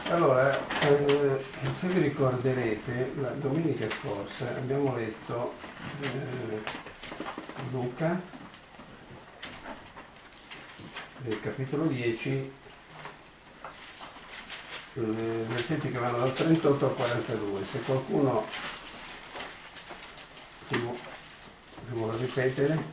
Allora, se vi ricorderete, la domenica scorsa abbiamo letto Luca, nel capitolo 10, versetti che vanno dal 38 al 42. Se qualcuno vuole ripetere.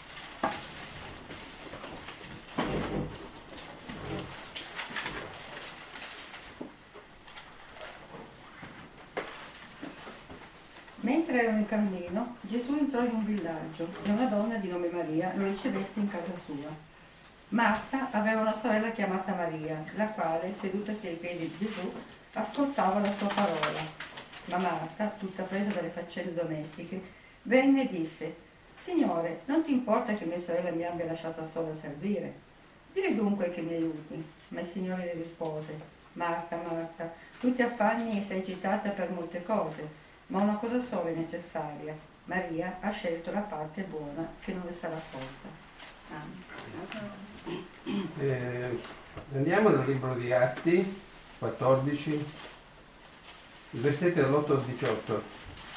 Mentre erano in cammino, Gesù entrò in un villaggio e una donna di nome Maria lo ricevette in casa sua. Marta aveva una sorella chiamata Maria, la quale, sedutasi ai piedi di Gesù, ascoltava la sua parola. Ma Marta, tutta presa dalle faccende domestiche, venne e disse: Signore, non ti importa che mia sorella mi abbia lasciata sola a servire? Dile dunque che mi aiuti. Ma il Signore le rispose: Marta, Marta, tu ti affanni e sei agitata per molte cose, ma una cosa sola è necessaria. Maria ha scelto la parte buona che non le sarà tolta. Andiamo nel libro di Atti 14, i versetti dall'8 al 18.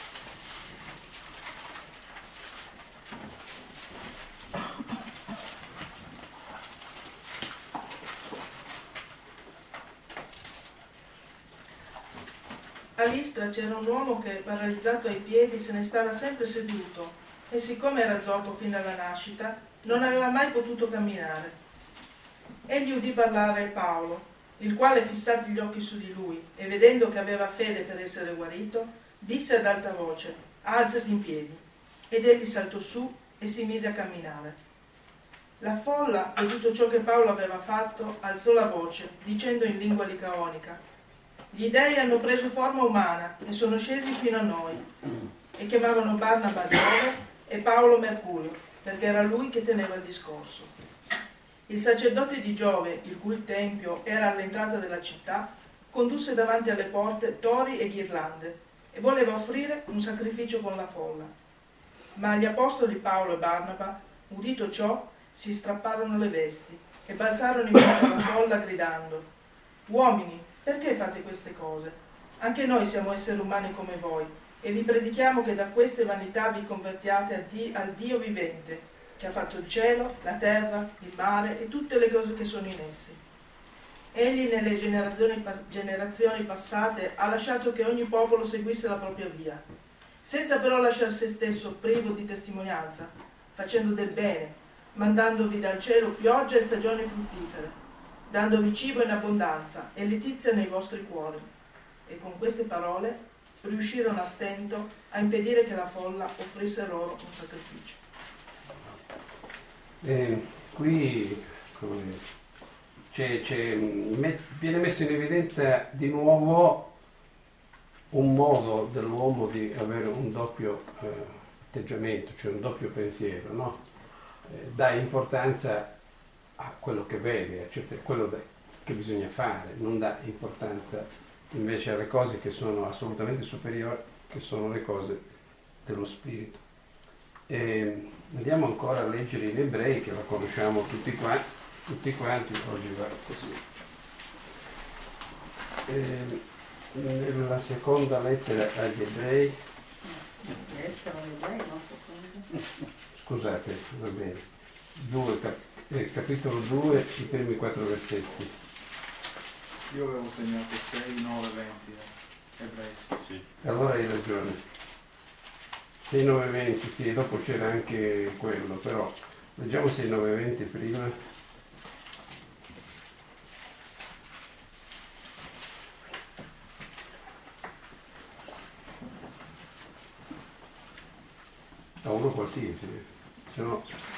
A Listra c'era un uomo che, paralizzato ai piedi, se ne stava sempre seduto e, siccome era zoppo fin dalla nascita, non aveva mai potuto camminare. Egli udì parlare Paolo, il quale, fissati gli occhi su di lui e vedendo che aveva fede per essere guarito, disse ad alta voce: Alzati in piedi. Ed egli saltò su e si mise a camminare. La folla, veduto ciò che Paolo aveva fatto, alzò la voce, dicendo in lingua licaonica: Gli dei hanno preso forma umana e sono scesi fino a noi. E chiamavano Barnaba Giove e Paolo Mercurio, perché era lui che teneva il discorso. Il sacerdote di Giove, il cui tempio era all'entrata della città, condusse davanti alle porte tori e ghirlande e voleva offrire un sacrificio con la folla. Ma gli apostoli Paolo e Barnaba, udito ciò, si strapparono le vesti e balzarono in mezzo alla folla gridando: Uomini, perché fate queste cose? Anche noi siamo esseri umani come voi e vi predichiamo che da queste vanità vi convertiate al Dio vivente, che ha fatto il cielo, la terra, il mare e tutte le cose che sono in essi. Egli nelle generazioni passate ha lasciato che ogni popolo seguisse la propria via, senza però lasciare se stesso privo di testimonianza, facendo del bene, mandandovi dal cielo pioggia e stagioni fruttifere, dandovi cibo in abbondanza e letizia nei vostri cuori. E con queste parole riuscirono a stento a impedire che la folla offrisse loro un sacrificio. Qui viene messo in evidenza di nuovo un modo dell'uomo di avere un doppio atteggiamento, cioè un doppio pensiero, no? Dà importanza a quello che vede, cioè a quello che bisogna fare, non dà importanza invece alle cose che sono assolutamente superiori, che sono le cose dello spirito. Andiamo ancora a leggere in Ebrei, che la conosciamo tutti quanti, oggi va così. Nella seconda lettera agli Ebrei, scusate, va bene, capitolo 2, i primi 4 versetti. Io avevo segnato 6, 9, 20, Ebrei. Sì. Allora hai ragione. 6, 9, 20, sì, e dopo c'era anche quello, però leggiamo 6, 9, 20 prima. A uno qualsiasi, se no...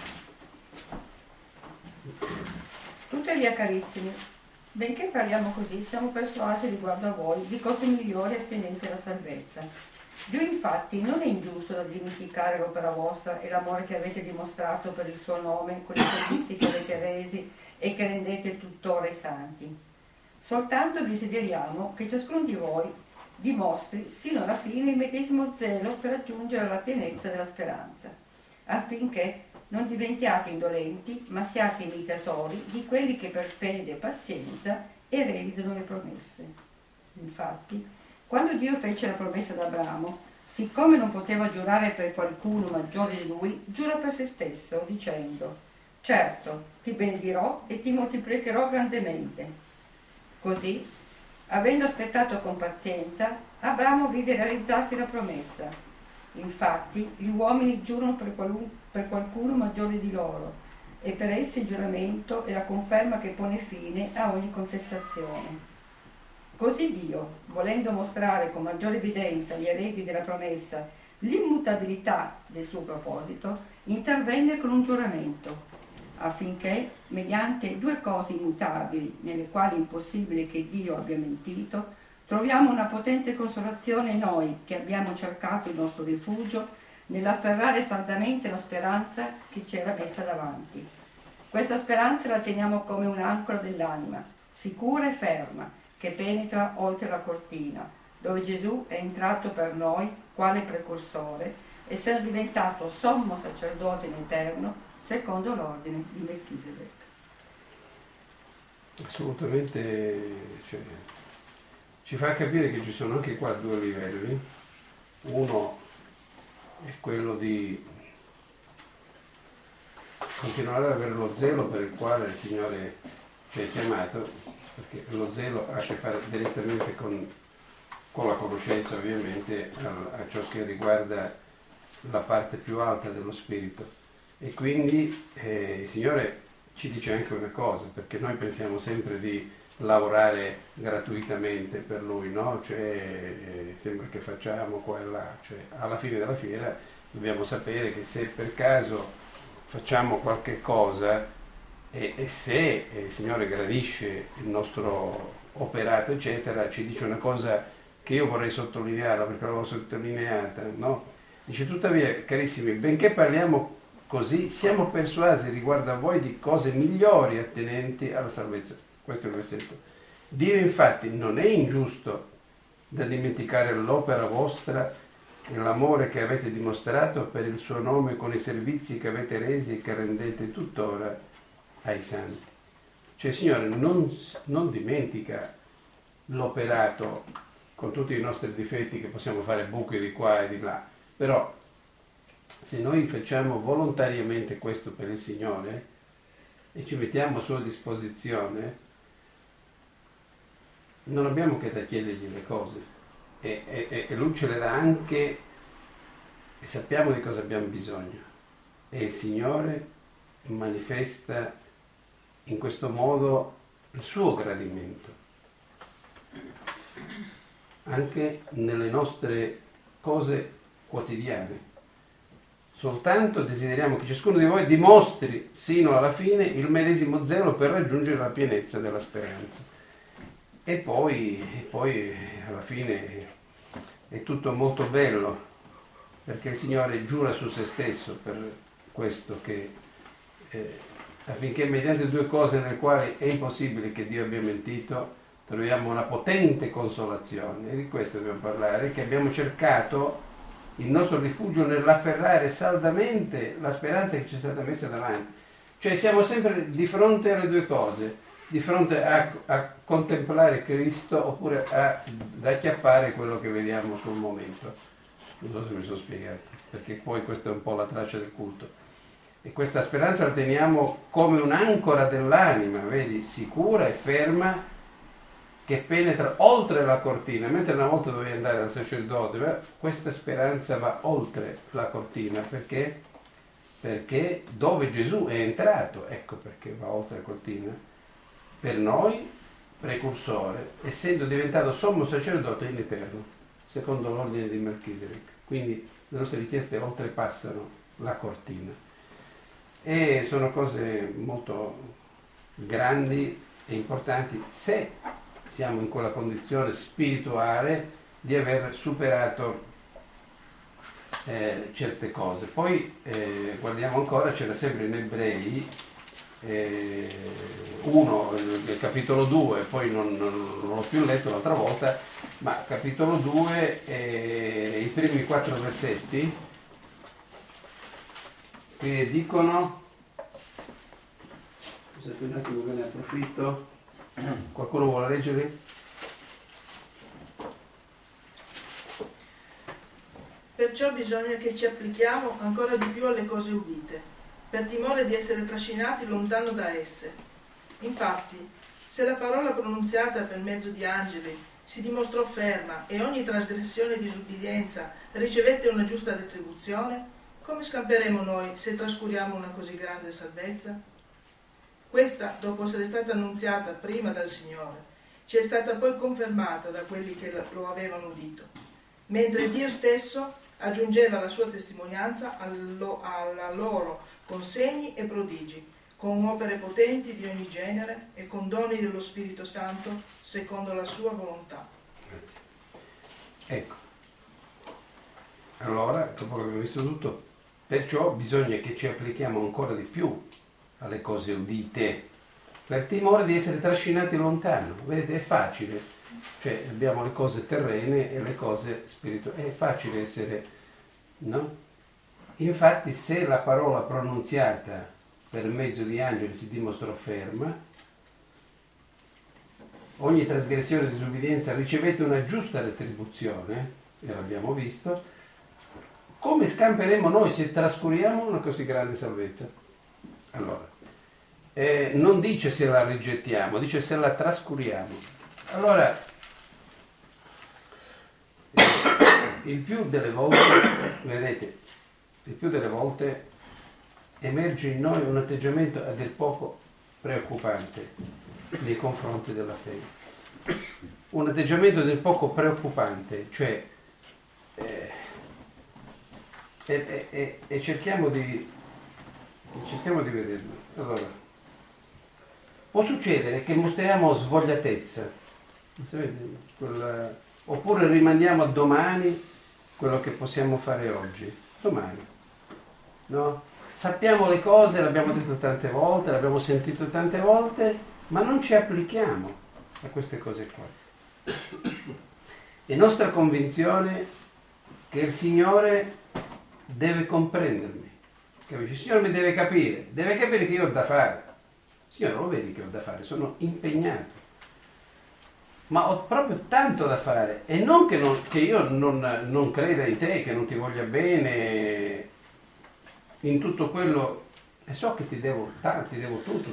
Tuttavia, carissimi, benché parliamo così, siamo persuasi riguardo a voi di cose migliori attenenti alla salvezza. Dio infatti non è ingiusto da dimenticare l'opera vostra e l'amore che avete dimostrato per il suo nome con i servizi che avete resi e che rendete tuttora ai santi. Soltanto desideriamo che ciascuno di voi dimostri sino alla fine il medesimo zelo per raggiungere la pienezza della speranza, affinché non diventiate indolenti, ma siate imitatori di quelli che per fede e pazienza ereditano le promesse. Infatti, quando Dio fece la promessa ad Abramo, siccome non poteva giurare per qualcuno maggiore di lui, giura per se stesso, dicendo: certo, ti benedirò e ti moltiplicherò grandemente. Così, avendo aspettato con pazienza, Abramo vide realizzarsi la promessa. Infatti, gli uomini giurano per qualcuno maggiore di loro, e per essi il giuramento è la conferma che pone fine a ogni contestazione. Così Dio, volendo mostrare con maggiore evidenza agli eredi della promessa l'immutabilità del suo proposito, intervenne con un giuramento, affinché, mediante due cose immutabili, nelle quali è impossibile che Dio abbia mentito, troviamo una potente consolazione noi che abbiamo cercato il nostro rifugio nell'afferrare saldamente la speranza che ci era messa davanti. Questa speranza la teniamo come un'ancora dell'anima, sicura e ferma, che penetra oltre la cortina, dove Gesù è entrato per noi quale precursore, essendo diventato sommo sacerdote in eterno, secondo l'ordine di Melchisedec. Assolutamente, cioè, ci fa capire che ci sono anche qua due livelli. Uno è quello di continuare ad avere lo zelo per il quale il Signore ci ha chiamato, perché lo zelo ha a che fare direttamente con la conoscenza, ovviamente, a ciò che riguarda la parte più alta dello spirito. E quindi il Signore ci dice anche una cosa, perché noi pensiamo sempre di lavorare gratuitamente per Lui, no? Cioè, sembra che facciamo qua e là. Cioè, alla fine della fiera dobbiamo sapere che se per caso facciamo qualche cosa e se il Signore gradisce il nostro operato, eccetera, ci dice una cosa che io vorrei sottolinearla, perché l'avevo sottolineata, no? Dice: tuttavia, carissimi, benché parliamo così, siamo persuasi riguardo a voi di cose migliori attenenti alla salvezza. Questo è il versetto. Dio infatti non è ingiusto da dimenticare l'opera vostra e l'amore che avete dimostrato per il suo nome con i servizi che avete resi e che rendete tuttora ai santi. Cioè il Signore non dimentica l'operato, con tutti i nostri difetti, che possiamo fare buchi di qua e di là, però se noi facciamo volontariamente questo per il Signore e ci mettiamo a sua disposizione, non abbiamo che da chiedergli le cose e Lui ce le dà anche, e sappiamo di cosa abbiamo bisogno, e il Signore manifesta in questo modo il suo gradimento anche nelle nostre cose quotidiane. Soltanto desideriamo che ciascuno di voi dimostri sino alla fine il medesimo zelo per raggiungere la pienezza della speranza. E poi alla fine è tutto molto bello, perché il Signore giura su se stesso per questo, che affinché mediante due cose nelle quali è impossibile che Dio abbia mentito, troviamo una potente consolazione. E di questo dobbiamo parlare, che abbiamo cercato il nostro rifugio nell'afferrare saldamente la speranza che ci è stata messa davanti. Cioè siamo sempre di fronte alle due cose, di fronte a contemplare Cristo oppure ad acchiappare quello che vediamo sul momento. Non so se mi sono spiegato, perché poi questa è un po' la traccia del culto. E questa speranza la teniamo come un'ancora dell'anima, vedi, sicura e ferma, che penetra oltre la cortina. Mentre una volta dovevi andare dal sacerdote, questa speranza va oltre la cortina, perché dove Gesù è entrato, ecco perché va oltre la cortina, per noi precursore, essendo diventato sommo sacerdote in eterno, secondo l'ordine di Melchisedec. Quindi le nostre richieste oltrepassano la cortina. E sono cose molto grandi e importanti se siamo in quella condizione spirituale di aver superato certe cose. Poi guardiamo ancora, c'era sempre in Ebrei 1, il capitolo 2, poi non l'ho più letto l'altra volta, ma capitolo 2, i primi 4 versetti, che dicono, scusate un attimo, ve ne approfitto, qualcuno vuole leggerli? Perciò bisogna che ci applichiamo ancora di più alle cose udite, per timore di essere trascinati lontano da esse. Infatti, se la parola pronunziata per mezzo di angeli si dimostrò ferma e ogni trasgressione e disubbidienza ricevette una giusta retribuzione, come scamperemo noi se trascuriamo una così grande salvezza? Questa, dopo essere stata annunziata prima dal Signore, ci è stata poi confermata da quelli che lo avevano udito, mentre Dio stesso aggiungeva la sua testimonianza alla loro con segni e prodigi, con opere potenti di ogni genere e con doni dello Spirito Santo secondo la sua volontà. Ecco, allora, dopo che abbiamo visto tutto, perciò bisogna che ci applichiamo ancora di più alle cose udite, per timore di essere trascinati lontano. Vedete, è facile, cioè abbiamo le cose terrene e le cose spirituali, è facile essere, no? Infatti, se la parola pronunziata per mezzo di angeli si dimostrò ferma, ogni trasgressione e disubbidienza ricevette una giusta retribuzione, e l'abbiamo visto, come scamperemo noi se trascuriamo una così grande salvezza? Allora, non dice se la rigettiamo, dice se la trascuriamo. Allora, il più delle volte, vedete, il più delle volte emerge in noi un atteggiamento a dir poco preoccupante nei confronti della fede. Un atteggiamento a dir poco preoccupante, cioè e cerchiamo di vederlo. Allora, può succedere che mostriamo svogliatezza, oppure rimandiamo a domani quello che possiamo fare oggi. Domani, no? Sappiamo le cose, l'abbiamo detto tante volte, l'abbiamo sentito tante volte, ma non ci applichiamo a queste cose qua. È nostra convinzione che il Signore deve comprendermi, capisci? Il Signore mi deve capire che io ho da fare. Signore, lo vedi che ho da fare, sono impegnato, ma ho proprio tanto da fare, e non che io non creda in te, che non ti voglia bene in tutto quello, e so che ti devo tanto, ti devo tutto,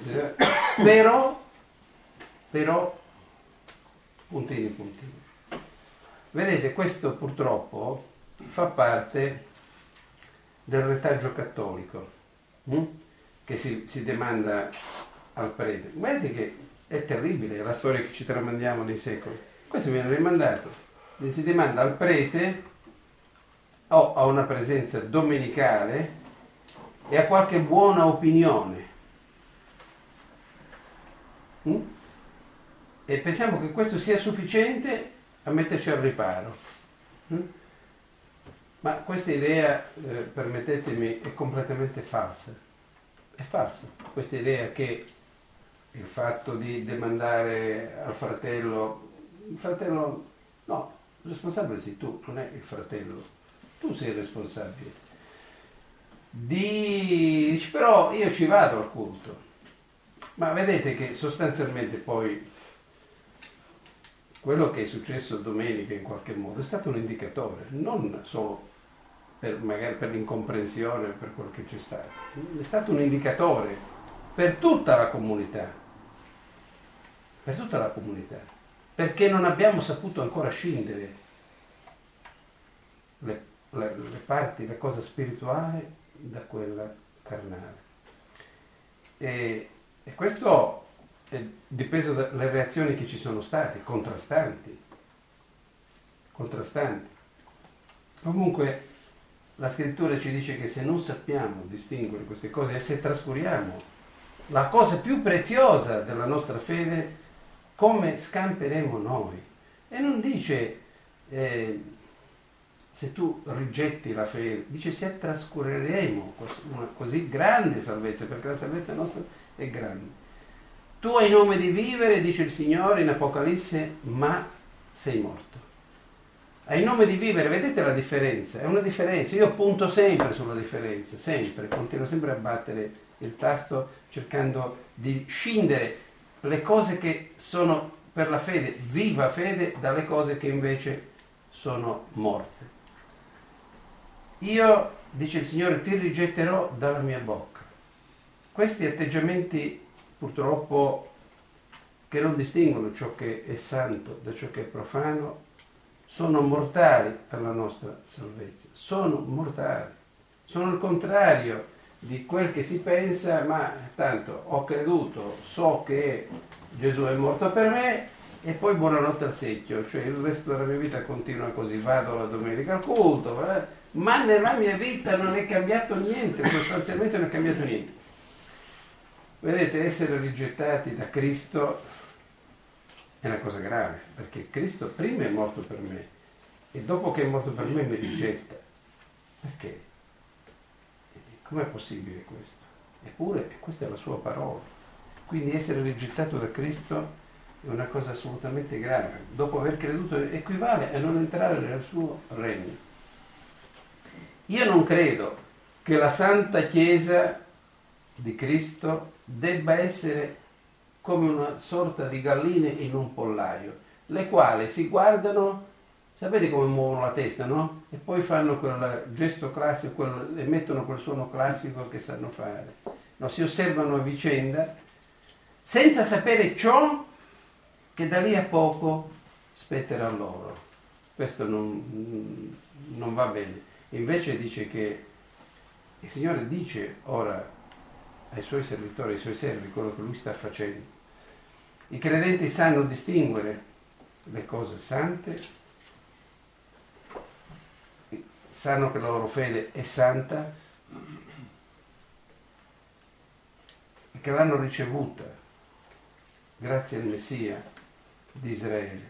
però puntini. Vedete, questo purtroppo fa parte del retaggio cattolico, che si demanda al prete. Guardate che è terribile la storia che ci tramandiamo nei secoli. Questo viene rimandato, si demanda al prete o a una presenza domenicale e a qualche buona opinione. E pensiamo che questo sia sufficiente a metterci al riparo. Ma questa idea, permettetemi, è completamente falsa. È falsa. Questa idea che il fatto di demandare al fratello, no, il responsabile sei tu, non è il fratello, tu sei il responsabile. Dici, però io ci vado al culto, ma vedete che sostanzialmente poi quello che è successo domenica in qualche modo è stato un indicatore, non solo magari per l'incomprensione, per quello che c'è stato, è stato un indicatore per tutta la comunità, perché non abbiamo saputo ancora scindere le parti, la cosa spirituale da quella carnale. E questo è dipeso dalle reazioni che ci sono state, contrastanti. Comunque la scrittura ci dice che se non sappiamo distinguere queste cose e se trascuriamo la cosa più preziosa della nostra fede, come scamperemo noi? E non dice se tu rigetti la fede, dice se trascureremo una così grande salvezza, perché la salvezza nostra è grande. Tu hai nome di vivere, dice il Signore in Apocalisse, ma sei morto. Hai nome di vivere, vedete la differenza? È una differenza, io punto sempre sulla differenza, sempre, continuo sempre a battere il tasto cercando di scindere le cose che sono per la fede, viva fede, dalle cose che invece sono morte. io, dice il Signore, ti rigetterò dalla mia bocca. Questi atteggiamenti purtroppo che non distinguono ciò che è santo da ciò che è profano sono mortali per la nostra salvezza, sono mortali, sono il contrario di quel che si pensa, ma tanto ho creduto, so che Gesù è morto per me e poi buonanotte al secchio, cioè il resto della mia vita continua così, vado la domenica al culto, ma nella mia vita non è cambiato niente, sostanzialmente non è cambiato niente. Vedete, essere rigettati da Cristo è una cosa grave, perché Cristo prima è morto per me e dopo che è morto per me mi rigetta. Perché? Com'è possibile questo? Eppure questa è la sua parola. Quindi essere rigettato da Cristo è una cosa assolutamente grave. Dopo aver creduto equivale a non entrare nel suo regno. Io non credo che la Santa Chiesa di Cristo debba essere come una sorta di galline in un pollaio, le quali si guardano, sapete come muovono la testa, no? E poi fanno quel gesto classico, emettono quel suono classico che sanno fare. No, si osservano a vicenda senza sapere ciò che da lì a poco spetterà loro. Questo non va bene. Invece dice che il Signore dice ora ai suoi servitori, ai suoi servi, quello che lui sta facendo. I credenti sanno distinguere le cose sante, sanno che la loro fede è santa e che l'hanno ricevuta grazie al Messia di Israele.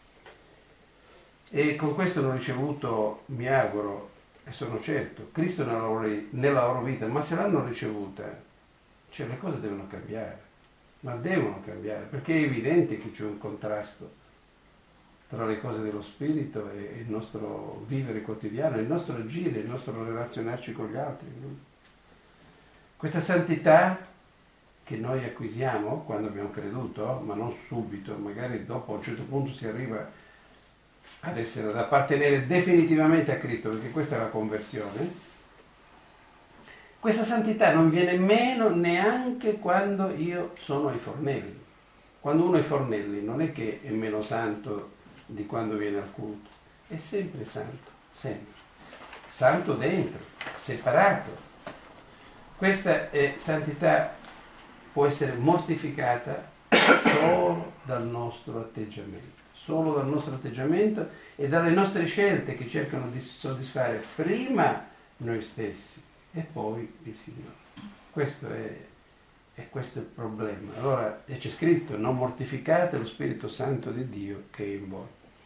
E con questo hanno ricevuto, mi auguro e sono certo, Cristo nella loro vita, ma se l'hanno ricevuta, cioè le cose devono cambiare, ma devono cambiare, perché è evidente che c'è un contrasto tra le cose dello spirito e il nostro vivere quotidiano, il nostro agire, il nostro relazionarci con gli altri. Questa santità che noi acquisiamo quando abbiamo creduto, ma non subito, magari dopo a un certo punto si arriva ad essere, ad appartenere definitivamente a Cristo, perché questa è la conversione. Questa santità non viene meno neanche quando io sono ai fornelli. Quando uno è ai fornelli non è che è meno santo di quando viene al culto, è sempre santo, sempre. Santo dentro, separato. Questa santità può essere mortificata solo dal nostro atteggiamento e dalle nostre scelte che cercano di soddisfare prima noi stessi e poi il Signore. Questo è il problema. Allora c'è scritto: non mortificate lo Spirito Santo di Dio che è in voi.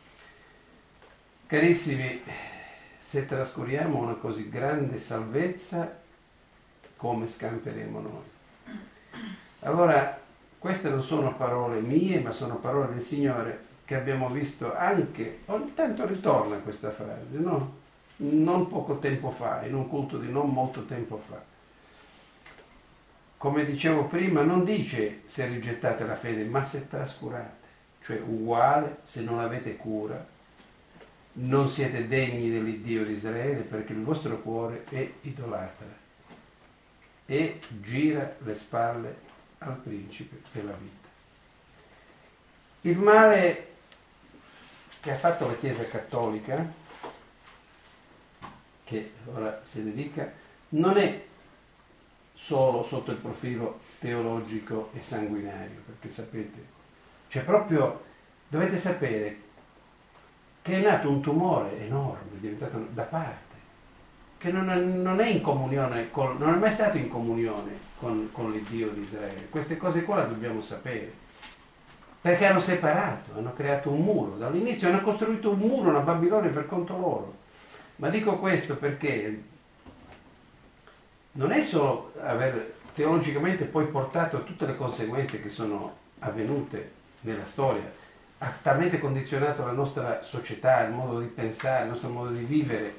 Carissimi, se trascuriamo una così grande salvezza, come scamperemo noi? Allora, queste non sono parole mie, ma sono parole del Signore, che abbiamo visto anche, ogni tanto ritorna questa frase, no? Non poco tempo fa, in un culto di non molto tempo fa. Come dicevo prima, non dice se rigettate la fede, ma se trascurate, cioè uguale, se non avete cura, non siete degni dell'Iddio di Israele, perché il vostro cuore è idolatra e gira le spalle al principe della vita. Il male che ha fatto la Chiesa Cattolica, che ora si dedica, non è solo sotto il profilo teologico e sanguinario, perché sapete, c'è proprio, dovete sapere che è nato un tumore enorme, diventato da parte, che non è in comunione, non è mai stato in comunione con l'Iddio di Israele. Queste cose qua le dobbiamo sapere, perché hanno separato, hanno creato un muro, dall'inizio hanno costruito un muro, una Babilonia per conto loro. Ma dico questo perché non è solo aver teologicamente poi portato tutte le conseguenze che sono avvenute nella storia, ha talmente condizionato la nostra società, il modo di pensare, il nostro modo di vivere,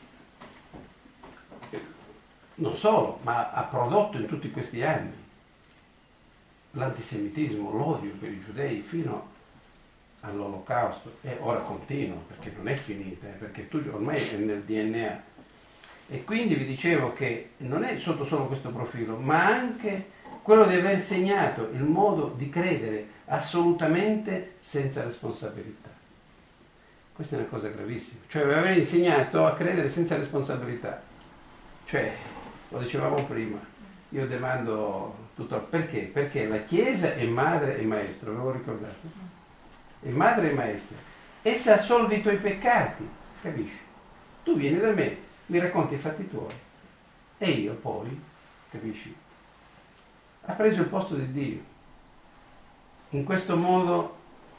non solo, ma ha prodotto in tutti questi anni l'antisemitismo, l'odio per i giudei fino all'Olocausto, e ora continua, perché non è finita, perché tu ormai è nel DNA. E quindi vi dicevo che non è sotto solo questo profilo, ma anche quello di aver segnato il modo di credere assolutamente senza responsabilità. Questa è una cosa gravissima, cioè aver insegnato a credere senza responsabilità. Cioè, lo dicevamo prima, io demando tutto perché? Perché la Chiesa è madre e maestra, avevo ricordato? È madre e maestra. Essa assolve i tuoi peccati, capisci? Tu vieni da me, mi racconti i fatti tuoi e io poi, capisci? Ha preso il posto di Dio. In questo modo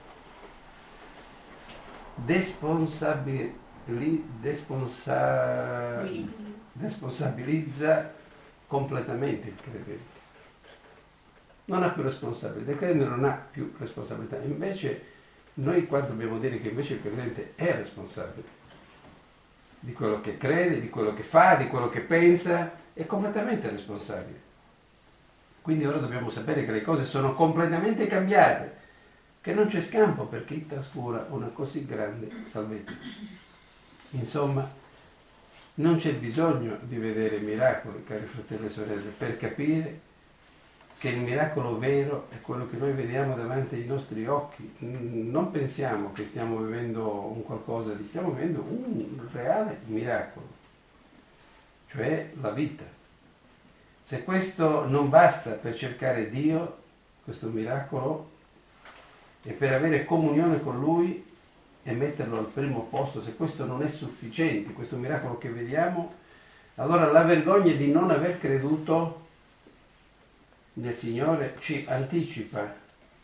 responsabilizza completamente il credente. Non ha più responsabilità, il credente non ha più responsabilità. Invece noi qua dobbiamo dire che invece il credente è responsabile di quello che crede, di quello che fa, di quello che pensa, è completamente responsabile. Quindi ora dobbiamo sapere che le cose sono completamente cambiate, che non c'è scampo per chi trascura una così grande salvezza. Insomma, non c'è bisogno di vedere miracoli, cari fratelli e sorelle, per capire che il miracolo vero è quello che noi vediamo davanti ai nostri occhi. Non pensiamo che stiamo vivendo un qualcosa di... stiamo vivendo un reale miracolo, cioè la vita. Se questo non basta per cercare Dio, questo miracolo, e per avere comunione con Lui e metterlo al primo posto, se questo non è sufficiente, questo miracolo che vediamo, allora la vergogna di non aver creduto nel Signore ci anticipa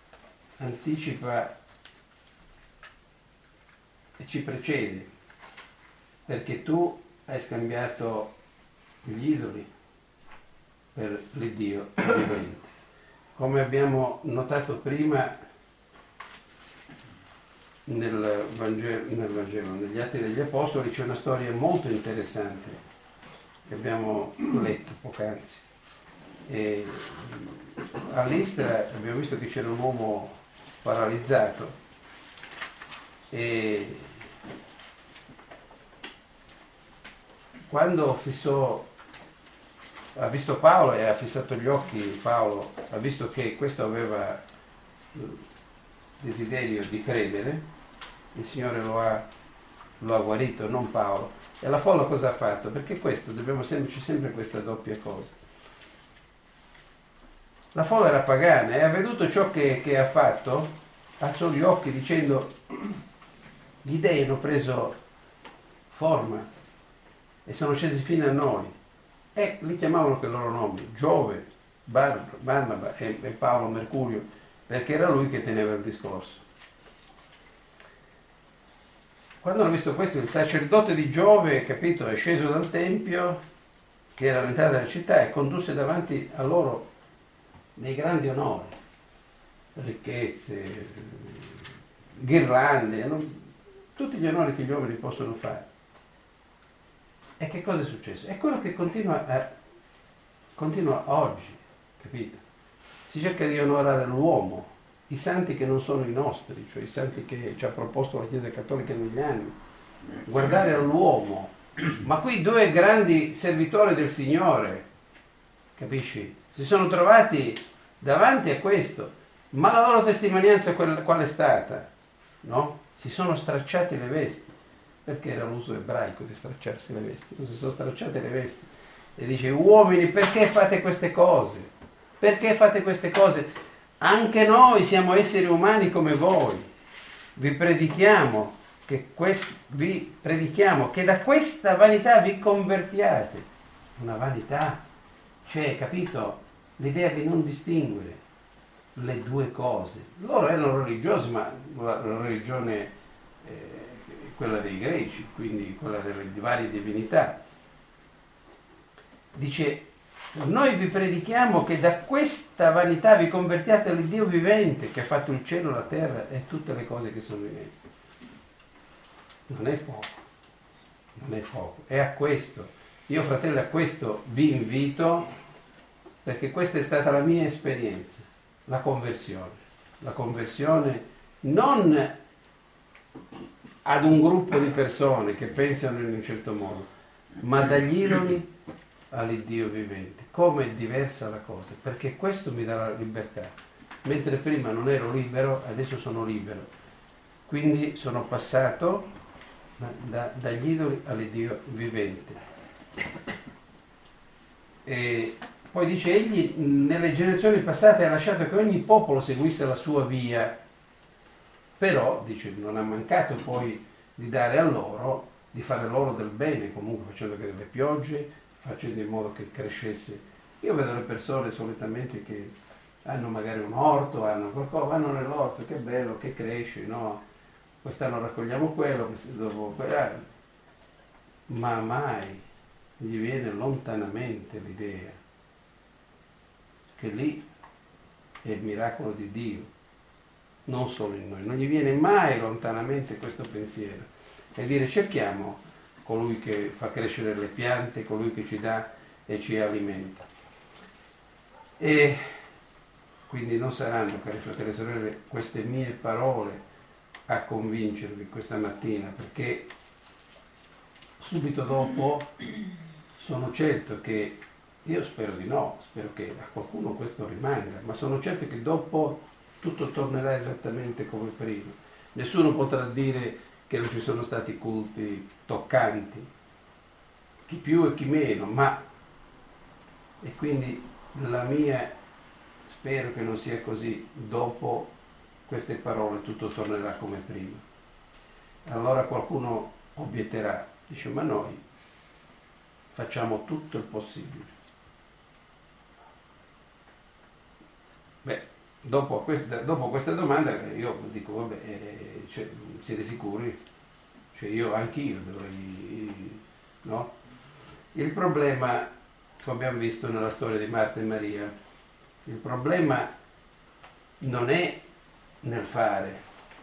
e ci precede, perché tu hai scambiato gli idoli per l'Iddio vivente. Come abbiamo notato prima nel Vangelo, negli Atti degli Apostoli, c'è una storia molto interessante che abbiamo letto poc'anzi. E a Listra abbiamo visto che c'era un uomo paralizzato e quando ha visto Paolo e ha fissato gli occhi, Paolo ha visto che questo aveva desiderio di credere, il Signore lo ha guarito, non Paolo. E la folla cosa ha fatto? Perché questo, c'è sempre questa doppia cosa. La folla era pagana e ha veduto ciò che ha fatto, alzò gli occhi dicendo: gli dei hanno preso forma e sono scesi fino a noi. E li chiamavano con i loro nomi, Giove, Barnaba e Paolo Mercurio, perché era lui che teneva il discorso. Quando hanno visto questo, il sacerdote di Giove, capito, è sceso dal tempio, che era all'entrata della città, e condusse davanti a loro dei grandi onori, ricchezze, ghirlande, tutti gli onori che gli uomini possono fare. E che cosa è successo? È quello che continua oggi, capito? Si cerca di onorare l'uomo, i santi che non sono i nostri, cioè i santi che ci ha proposto la Chiesa Cattolica negli anni, guardare all'uomo. Ma qui due grandi servitori del Signore, capisci? Si sono trovati davanti a questo, ma la loro testimonianza qual è stata? No? Si sono stracciati le vesti, perché era l'uso ebraico di stracciarsi le vesti, non si sono stracciate le vesti. E dice: uomini, perché fate queste cose? Perché fate queste cose? Anche noi siamo esseri umani come voi. Vi predichiamo che da questa vanità vi convertiate. Una vanità, cioè, capito? L'idea di non distinguere le due cose. Loro erano religiosi, ma la religione quella dei greci, quindi quella delle varie divinità. Dice: noi vi predichiamo che da questa vanità vi convertiate all'Iddio vivente, che ha fatto il cielo, la terra e tutte le cose che sono in esse. Non è poco, non è poco. E a questo, io fratelli, a questo vi invito, perché questa è stata la mia esperienza, la conversione non ad un gruppo di persone che pensano in un certo modo, ma dagli idoli all'Iddio vivente. Come è diversa la cosa? Perché questo mi dà la libertà. Mentre prima non ero libero, adesso sono libero. Quindi sono passato dagli idoli all'Iddio vivente. E poi dice, egli nelle generazioni passate ha lasciato che ogni popolo seguisse la sua via, però, dice, non ha mancato poi di dare a loro, di fare loro del bene, comunque facendo che delle piogge, facendo in modo che crescesse. Io vedo le persone solitamente che hanno magari un orto, hanno qualcosa, vanno nell'orto, che bello, che cresce, no? Quest'anno raccogliamo quello, dopo quell'anno. Ma mai gli viene lontanamente l'idea che lì è il miracolo di Dio, non solo in noi. Non gli viene mai lontanamente questo pensiero. E dire, cerchiamo colui che fa crescere le piante, colui che ci dà e ci alimenta. E quindi non saranno, cari fratelli e sorelle, queste mie parole a convincervi questa mattina, perché subito dopo sono certo che, io spero di no, spero che a qualcuno questo rimanga, ma sono certo che dopo tutto tornerà esattamente come prima. Nessuno potrà dire che non ci sono stati culti toccanti, chi più e chi meno, ma, e quindi la mia, spero che non sia così, dopo queste parole tutto tornerà come prima. Allora qualcuno obietterà, dice, ma noi facciamo tutto il possibile. Beh, dopo questa domanda io dico, vabbè, cioè, siete sicuri? Cioè anch'io dovrei, no? Il problema, come abbiamo visto nella storia di Marta e Maria, il problema non è nel fare,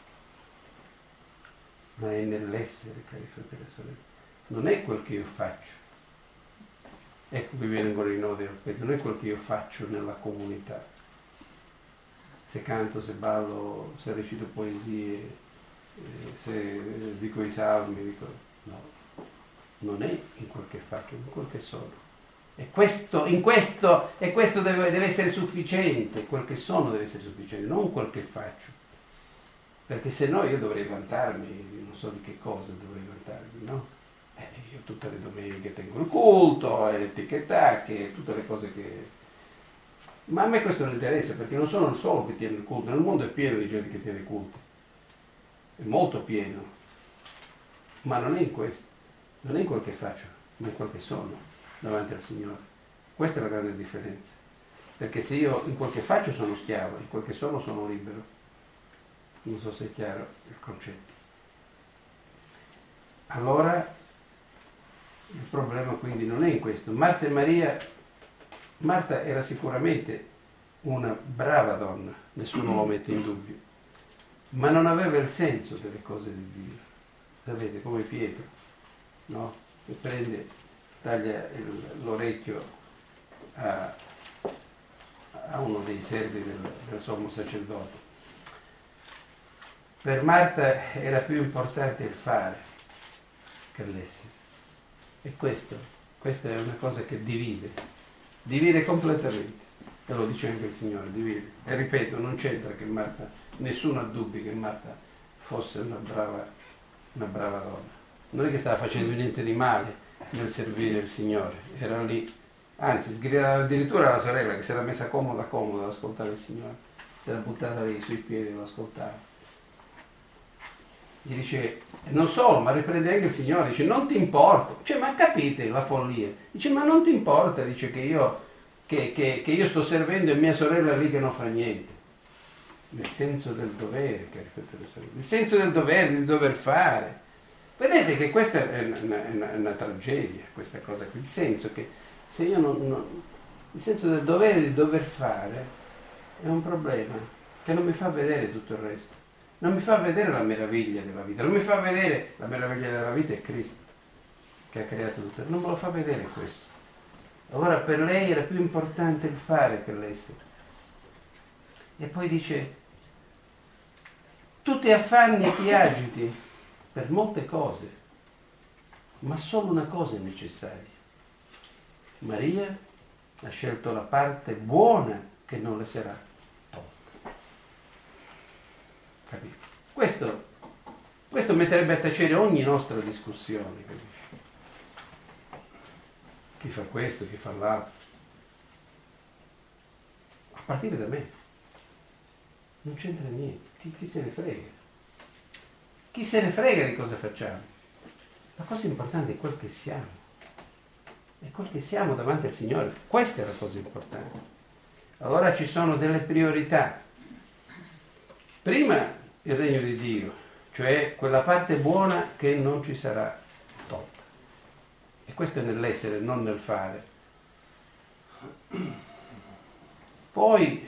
ma è nell'essere, cari fratelli e sorelle. Non è quel che io faccio. Ecco qui viene ancora in odio, non è quel che io faccio nella comunità. Se canto, se ballo, se recito poesie, se dico i salmi, no, non è in quel che faccio, in quel che sono. E questo deve essere sufficiente, quel che sono deve essere sufficiente, non quel che faccio. Perché se no io dovrei vantarmi, non so di che cosa dovrei vantarmi, no? Io tutte le domeniche tengo il culto, etichettacche, tutte le cose che... Ma a me questo non interessa, perché non sono il solo che tiene il culto, nel mondo è pieno di gente che tiene il culto, è molto pieno, ma non è in questo, non è in quel che faccio, ma in quel che sono davanti al Signore. Questa è la grande differenza, perché se io in quel che faccio sono schiavo, in quel che sono libero. Non so se è chiaro il concetto. Allora il problema quindi non è in questo. Marta e Maria, Marta era sicuramente una brava donna, nessuno lo mette in dubbio, ma non aveva il senso delle cose di Dio. Sapete, come Pietro, no? Che prende, taglia l'orecchio a uno dei servi del sommo sacerdote. Per Marta era più importante il fare che l'essere. E questa è una cosa che divide completamente. E lo dice anche il Signore, divide. E ripeto, non c'entra che Marta, nessuno ha dubbi che Marta fosse una brava donna. Non è che stava facendo niente di male nel servire il Signore, era lì. Anzi, sgridava addirittura alla sorella che si era messa comoda ad ascoltare il Signore. Si era buttata lì sui piedi e lo ascoltava. Gli dice, non solo, ma riprende anche il Signore, dice, non ti importa, cioè, ma capite la follia? Dice, ma non ti importa, dice, che io sto servendo e mia sorella è lì che non fa niente. Nel senso del dovere, cari fratelli e sorelle, il senso del dovere, di dover fare. Vedete che questa è una tragedia, questa cosa qui, il senso che se io il senso del dovere, di dover fare, è un problema che non mi fa vedere tutto il resto. Non mi fa vedere la meraviglia della vita, non mi fa vedere la meraviglia della vita è Cristo che ha creato tutto, non me lo fa vedere questo. Allora per lei era più importante il fare che l'essere. E poi dice, tu ti affanni e ti agiti per molte cose, ma solo una cosa è necessaria. Maria ha scelto la parte buona che non le sarà tolta. Capito? Questo metterebbe a tacere ogni nostra discussione, capisci? Chi fa questo, chi fa l'altro. A partire da me. Non c'entra niente. Chi se ne frega? Chi se ne frega di cosa facciamo? La cosa importante è quel che siamo. È quel che siamo davanti al Signore. Questa è la cosa importante. Allora ci sono delle priorità. Prima il regno di Dio, cioè quella parte buona che non ci sarà tolta. E questo è nell'essere, non nel fare. Poi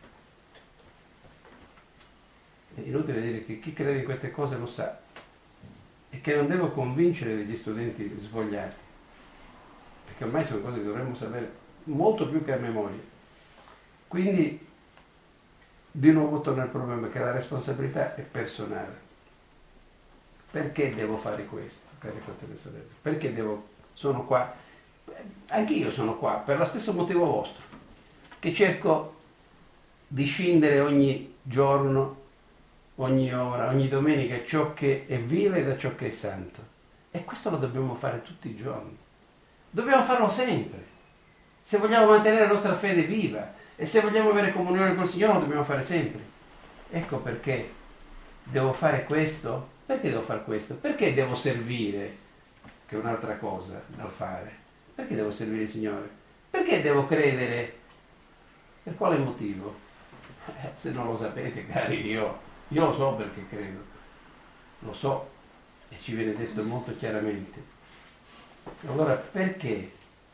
è inutile dire che chi crede in queste cose lo sa e che non devo convincere degli studenti svogliati, perché ormai sono cose che dovremmo sapere molto più che a memoria. Quindi di nuovo torna il problema che la responsabilità è personale. Perché devo fare questo, cari fratelli e sorelle? Perché sono qua? Anch'io sono qua per lo stesso motivo vostro, che cerco di scindere ogni giorno, ogni ora, ogni domenica ciò che è vile da ciò che è santo. E questo lo dobbiamo fare tutti i giorni. Dobbiamo farlo sempre. Se vogliamo mantenere la nostra fede viva e se vogliamo avere comunione col Signore lo dobbiamo fare sempre. Ecco perché devo fare questo. Perché devo fare questo? Perché devo servire, che è un'altra cosa dal fare. Perché devo servire il Signore? Perché devo credere? Per quale motivo? Se non lo sapete, cari, io lo so perché credo. Lo so e ci viene detto molto chiaramente. Allora perché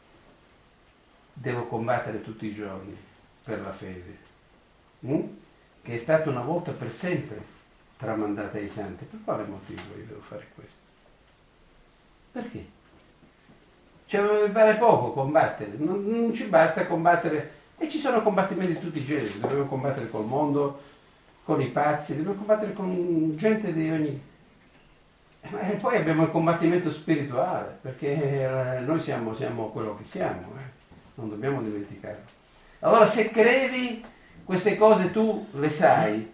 devo combattere tutti i giorni per la fede? Che è stata una volta per sempre tramandata ai santi. Per quale motivo io devo fare questo? Perché? Cioè mi pare poco combattere, non ci basta combattere, e ci sono combattimenti di tutti i generi, dobbiamo combattere col mondo, con i pazzi, dobbiamo combattere con gente di ogni... E poi abbiamo il combattimento spirituale, perché noi siamo quello che siamo, non dobbiamo dimenticarlo. Allora se credi, queste cose tu le sai,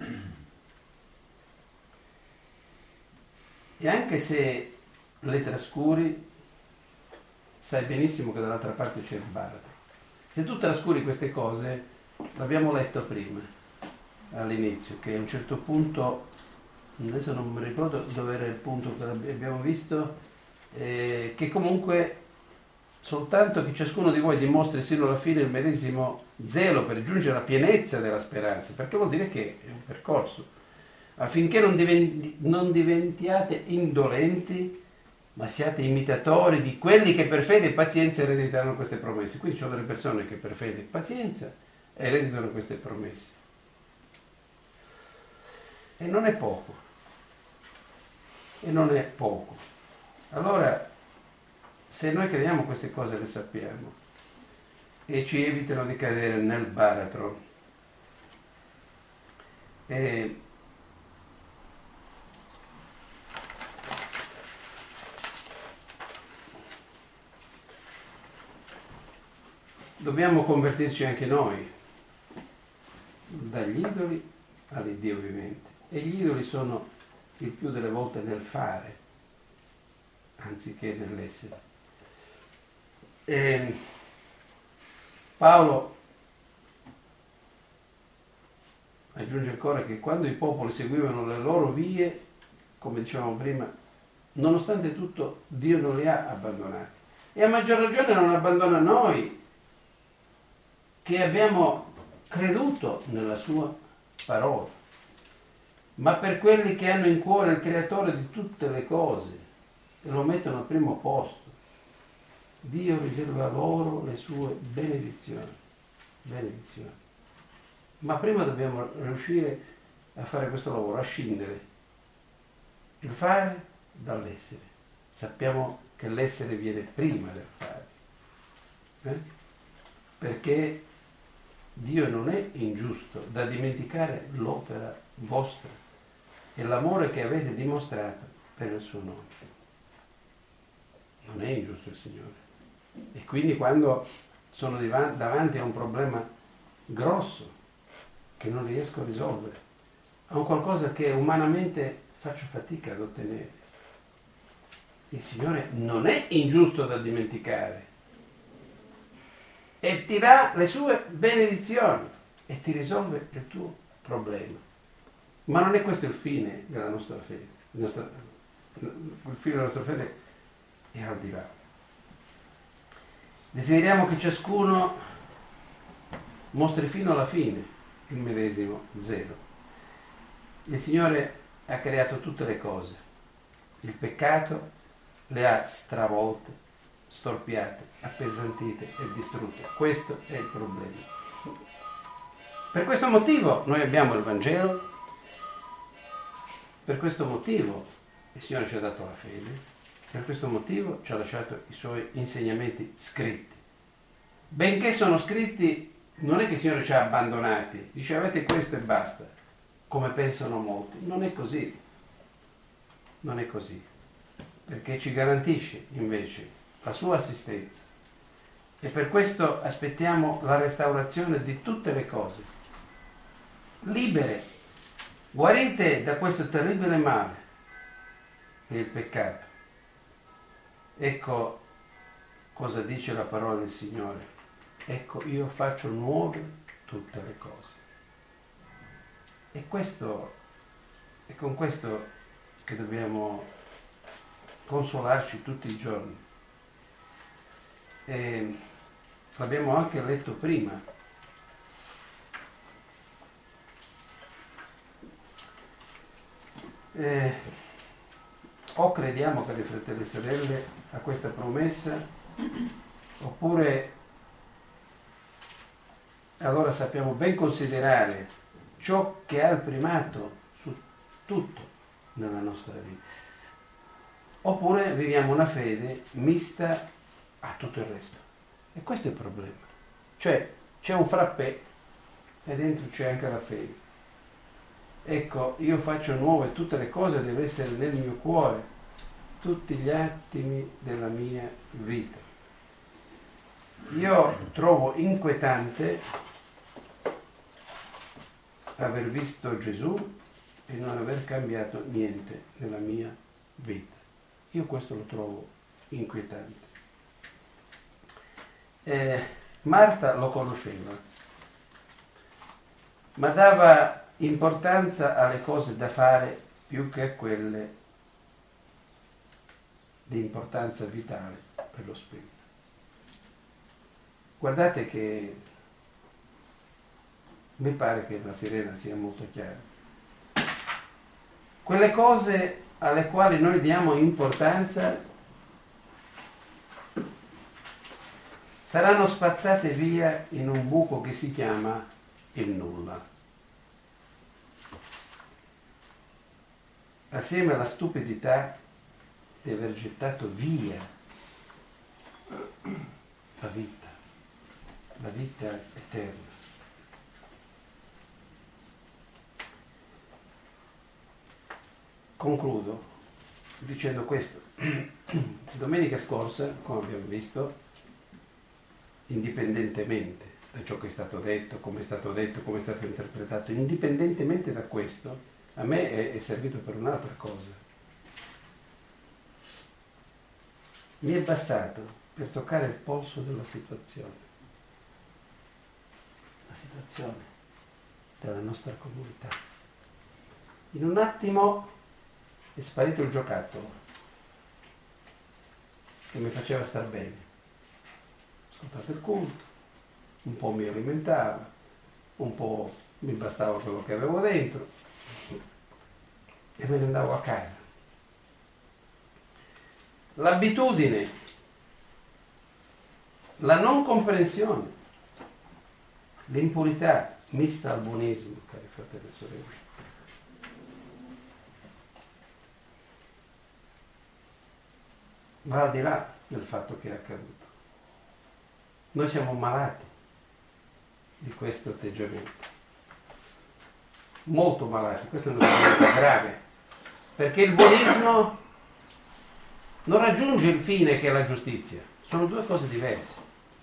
e anche se le trascuri, sai benissimo che dall'altra parte c'è il baratro. Se tu trascuri queste cose, l'abbiamo letto prima, all'inizio, che a un certo punto, adesso non mi ricordo dove era il punto che abbiamo visto, che comunque soltanto che ciascuno di voi dimostri sino alla fine il medesimo zelo per giungere alla pienezza della speranza, perché vuol dire che è un percorso, affinché non diventiate indolenti, ma siate imitatori di quelli che per fede e pazienza erediteranno queste promesse. Quindi ci sono delle persone che per fede e pazienza ereditano queste promesse. E non è poco. E non è poco. Allora, se noi crediamo queste cose, le sappiamo, e ci evitano di cadere nel baratro, dobbiamo convertirci anche noi dagli idoli all'Iddio vivente. E gli idoli sono il più delle volte nel fare, anziché nell'essere. Paolo aggiunge ancora che quando i popoli seguivano le loro vie, come dicevamo prima, nonostante tutto Dio non li ha abbandonati. E a maggior ragione non abbandona noi, che abbiamo creduto nella sua parola, ma per quelli che hanno in cuore il creatore di tutte le cose e lo mettono al primo posto, Dio riserva loro le sue benedizioni. Ma prima dobbiamo riuscire a fare questo lavoro, a scindere il fare dall'essere. Sappiamo che l'essere viene prima del fare, perché Dio non è ingiusto da dimenticare l'opera vostra e l'amore che avete dimostrato per il suo nome. Non è ingiusto il Signore. E quindi quando sono davanti a un problema grosso che non riesco a risolvere, a un qualcosa che umanamente faccio fatica ad ottenere, il Signore non è ingiusto da dimenticare e ti dà le sue benedizioni e ti risolve il tuo problema. Ma non è questo il fine della nostra fede. Il fine della nostra fede è al di là. Desideriamo che ciascuno mostri fino alla fine il medesimo zelo. Il Signore ha creato tutte le cose. Il peccato le ha stravolte, storpiate, appesantite e distrutte. Questo è il problema. Per questo motivo noi abbiamo il Vangelo, per questo motivo il Signore ci ha dato la fede, per questo motivo ci ha lasciato i Suoi insegnamenti scritti. Benché sono scritti, non è che il Signore ci ha abbandonati, dice avete questo e basta, come pensano molti. Non è così. Non è così. Perché ci garantisce invece la sua assistenza. E per questo aspettiamo la restaurazione di tutte le cose. Libere, guarite da questo terribile male che è il peccato. Ecco cosa dice la parola del Signore. Ecco, io faccio nuove tutte le cose. E questo è con questo che dobbiamo consolarci tutti i giorni. E l'abbiamo anche letto prima. O crediamo, cari fratelli e sorelle, a questa promessa, oppure allora sappiamo ben considerare ciò che ha il primato su tutto nella nostra vita. Oppure viviamo una fede mista a tutto il resto. E questo è il problema. Cioè c'è un frappè e dentro c'è anche la fede. Ecco, io faccio nuove tutte le cose, deve essere nel mio cuore, tutti gli attimi della mia vita. Io trovo inquietante aver visto Gesù e non aver cambiato niente nella mia vita. Io questo lo trovo inquietante. Marta lo conosceva, ma dava importanza alle cose da fare più che a quelle di importanza vitale per lo spirito. Guardate che mi pare che la sirena sia molto chiara. Quelle cose alle quali noi diamo importanza saranno spazzate via in un buco che si chiama il nulla. Assieme alla stupidità di aver gettato via la vita eterna. Concludo dicendo questo. Domenica scorsa, come abbiamo visto, indipendentemente da ciò che è stato detto, come è stato interpretato, indipendentemente da questo, a me è servito per un'altra cosa. Mi è bastato per toccare il polso della situazione, la situazione della nostra comunità. In un attimo è sparito il giocattolo che mi faceva star bene. Ho ascoltato il culto, un po' mi alimentava, un po' mi bastava quello che avevo dentro e me ne andavo a casa. L'abitudine, la non comprensione, l'impurità mista al buonismo, cari fratelli e sorelle, va al di là del fatto che è accaduto. Noi siamo malati di questo atteggiamento, molto malati. Questo è un atteggiamento grave, perché il buonismo non raggiunge il fine che è la giustizia. Sono due cose diverse.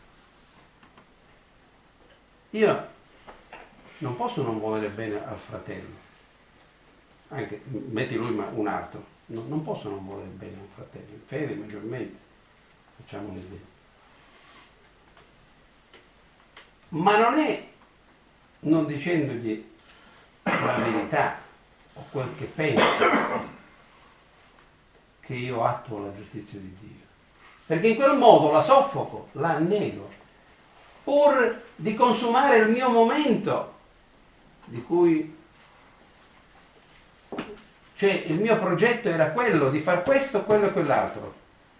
Io non posso non volere bene al fratello, anche metti lui un altro, non posso non volere bene a un fratello, in fede maggiormente, facciamo un esempio. Ma non è non dicendogli la verità o quel che penso che io attuo la giustizia di Dio, perché in quel modo la soffoco, la annego, pur di consumare il mio momento di cui, cioè il mio progetto era quello di far questo, quello e quell'altro,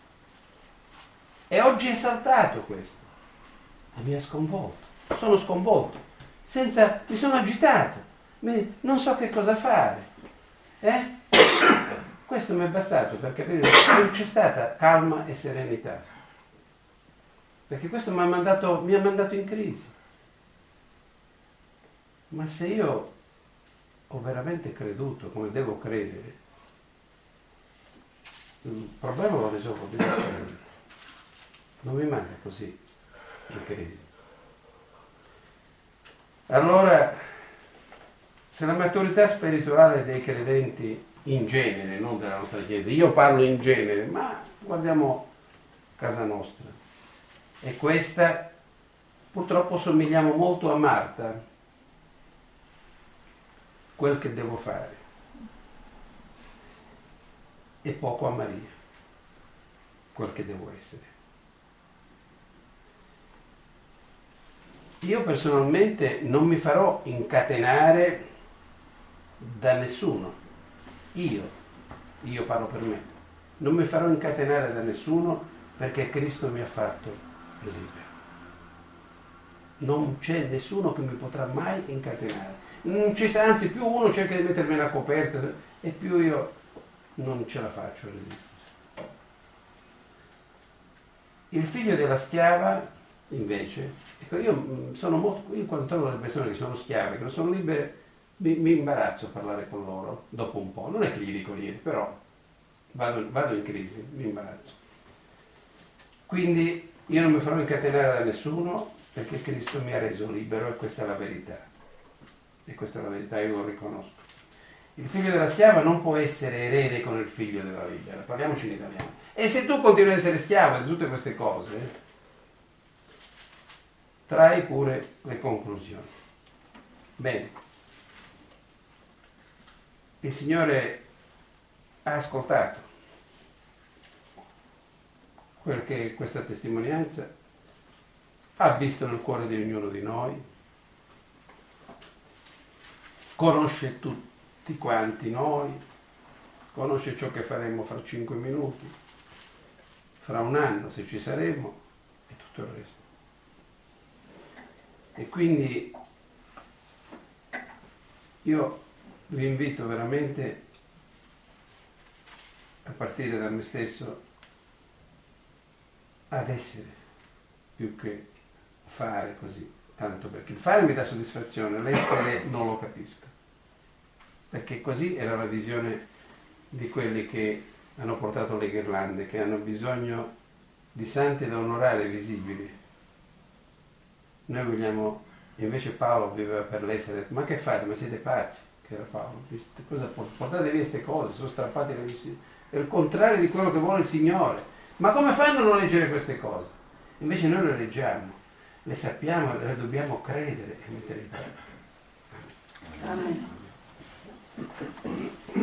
e oggi è saltato questo e mi ha sconvolto, sono sconvolto, mi sono agitato, non so che cosa fare, questo mi è bastato per capire che non c'è stata calma e serenità, perché questo mi ha mandato in crisi. Ma se io ho veramente creduto come devo credere, il problema lo risolvo diversamente, non mi manda così in crisi. Allora, se la maturità spirituale dei credenti in genere, non della nostra Chiesa, io parlo in genere, ma guardiamo casa nostra, e questa, purtroppo somigliamo molto a Marta, quel che devo fare, e poco a Maria, quel che devo essere. Io personalmente non mi farò incatenare da nessuno. Io parlo per me, non mi farò incatenare da nessuno, perché Cristo mi ha fatto libero. Non c'è nessuno che mi potrà mai incatenare. Non ci sarà, anzi, più uno cerca di mettermi una coperta e più io non ce la faccio a resistere. Il figlio della schiava, invece, ecco, io quando trovo delle persone che sono schiave, che non sono libere, mi imbarazzo a parlare con loro dopo un po'. Non è che gli dico niente, però vado in crisi, mi imbarazzo. Quindi io non mi farò incatenare da nessuno, perché Cristo mi ha reso libero, e questa è la verità. E questa è la verità, io lo riconosco. Il figlio della schiava non può essere erede con il figlio della libera, parliamoci in italiano. E se tu continui ad essere schiavo di tutte queste cose, trai pure le conclusioni. Bene. Il Signore ha ascoltato quel che è questa testimonianza, ha visto nel cuore di ognuno di noi, conosce tutti quanti noi, conosce ciò che faremo fra 5 minuti, fra un anno se ci saremo, e tutto il resto. E quindi io vi invito veramente, a partire da me stesso, ad essere più che fare così, tanto perché il fare mi dà soddisfazione, l'essere non lo capisco, perché così era la visione di quelli che hanno portato le ghirlande, che hanno bisogno di santi da onorare visibili. Noi vogliamo, invece Paolo viveva per l'essere, ma che fate, ma siete pazzi? Che era Paolo, cosa portate via queste cose, sono strappate le vestiti, è il contrario di quello che vuole il Signore. Ma come fanno a non leggere queste cose? Invece noi le leggiamo, le sappiamo, le dobbiamo credere e mettere in pratica.